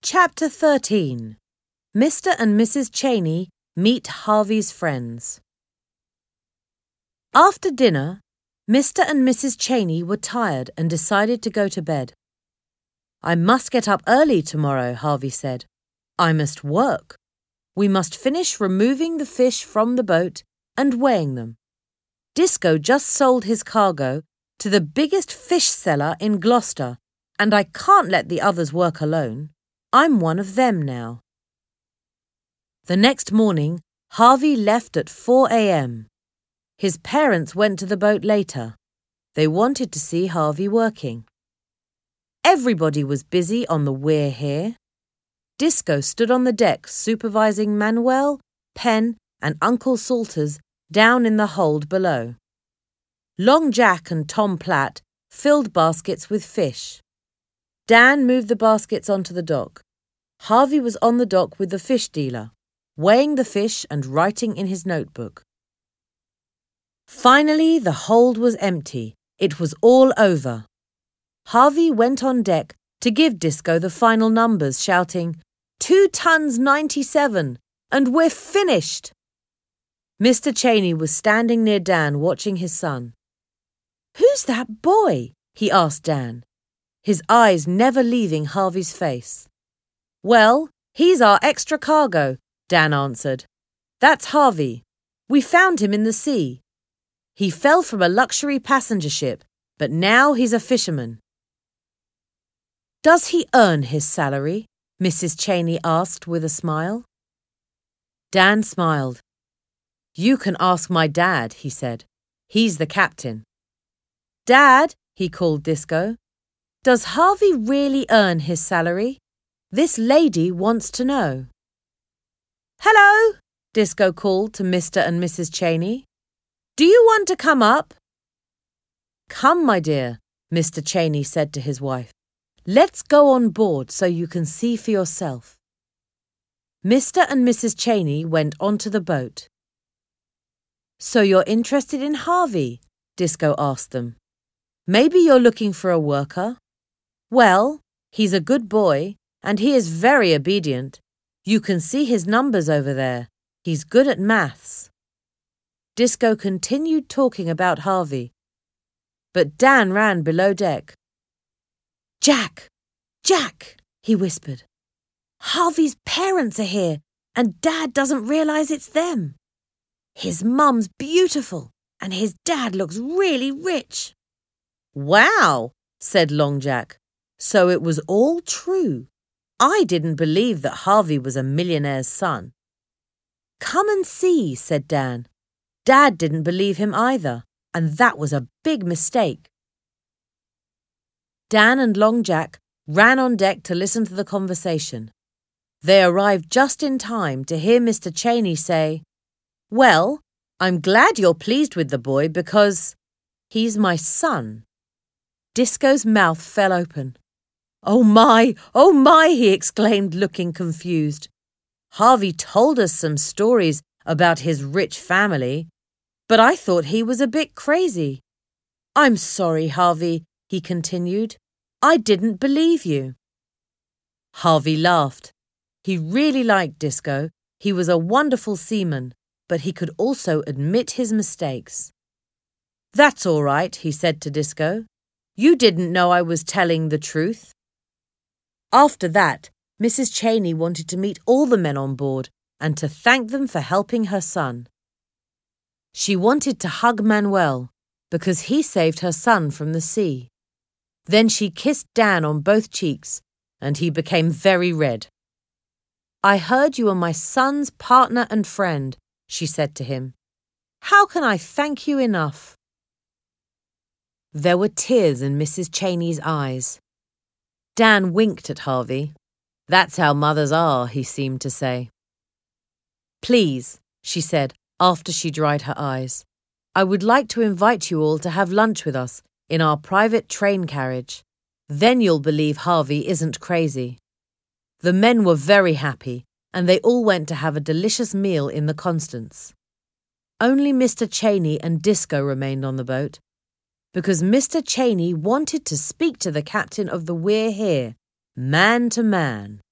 Chapter 13. Mr. and Mrs. Cheney meet Harvey's friends. After dinner, Mr. and Mrs. Cheney were tired and decided to go to bed. "I must get up early tomorrow," Harvey said. "I must work. We must finish removing the fish from the boat and weighing them. Disco just sold his cargo to the biggest fish seller in Gloucester, and I can't let the others work alone. I'm one of them now." The next morning, Harvey left at 4 a.m. His parents went to the boat later. They wanted to see Harvey working. Everybody was busy on the weir here. Disco stood on the deck supervising Manuel, Pen, and Uncle Salters down in the hold below. Long Jack and Tom Platt filled baskets with fish. Dan moved the baskets onto the dock. Harvey was on the dock with the fish dealer, weighing the fish and writing in his notebook. Finally, the hold was empty. It was all over. Harvey went on deck to give Disco the final numbers, shouting, 2 tons 97, and we're finished!" Mr. Cheney was standing near Dan watching his son. "Who's that boy?" he asked Dan, his eyes never leaving Harvey's face. "Well, he's our extra cargo," Dan answered. "That's Harvey. We found him in the sea. He fell from a luxury passenger ship, but now he's a fisherman." "Does he earn his salary?" Mrs. Cheney asked with a smile. Dan smiled. "You can ask my dad," he said. "He's the captain." "Dad," he called Disco, "does Harvey really earn his salary? This lady wants to know." "Hello," Disco called to Mr. and Mrs. Cheney. "Do you want to come up?" "Come, my dear," Mr. Cheney said to his wife. "Let's go on board so you can see for yourself." Mr. and Mrs. Cheney went onto the boat. "So you're interested in Harvey?" Disco asked them. "Maybe you're looking for a worker? Well, he's a good boy, and he is very obedient. You can see his numbers over there. He's good at maths." Disco continued talking about Harvey, but Dan ran below deck. "Jack! Jack!" he whispered. "Harvey's parents are here, and Dad doesn't realize it's them. His mum's beautiful, and his dad looks really rich." "Wow," said Long Jack. "So it was all true. I didn't believe that Harvey was a millionaire's son." "Come and see," said Dan. Dad didn't believe him either, and that was a big mistake. Dan and Long Jack ran on deck to listen to the conversation. They arrived just in time to hear Mr. Cheney say, "Well, I'm glad you're pleased with the boy because he's my son." Disco's mouth fell open. Oh my, he exclaimed, looking confused. "Harvey told us some stories about his rich family, but I thought he was a bit crazy. I'm sorry, Harvey," he continued. "I didn't believe you." Harvey laughed. He really liked Disco. He was a wonderful seaman, but he could also admit his mistakes. "That's all right," he said to Disco. "You didn't know I was telling the truth." After that, Mrs. Cheney wanted to meet all the men on board and to thank them for helping her son. She wanted to hug Manuel because he saved her son from the sea. Then she kissed Dan on both cheeks, and he became very red. "I heard you were my son's partner and friend," she said to him. "How can I thank you enough?" There were tears in Mrs. Cheney's eyes. Dan winked at Harvey. "That's how mothers are," he seemed to say. "Please," she said after she dried her eyes, "I would like to invite you all to have lunch with us in our private train carriage. Then you'll believe Harvey isn't crazy." The men were very happy, and they all went to have a delicious meal in the Constance. Only Mr. Cheney and Disco remained on the boat, because Mr. Cheney wanted to speak to the captain of the weir here, man to man.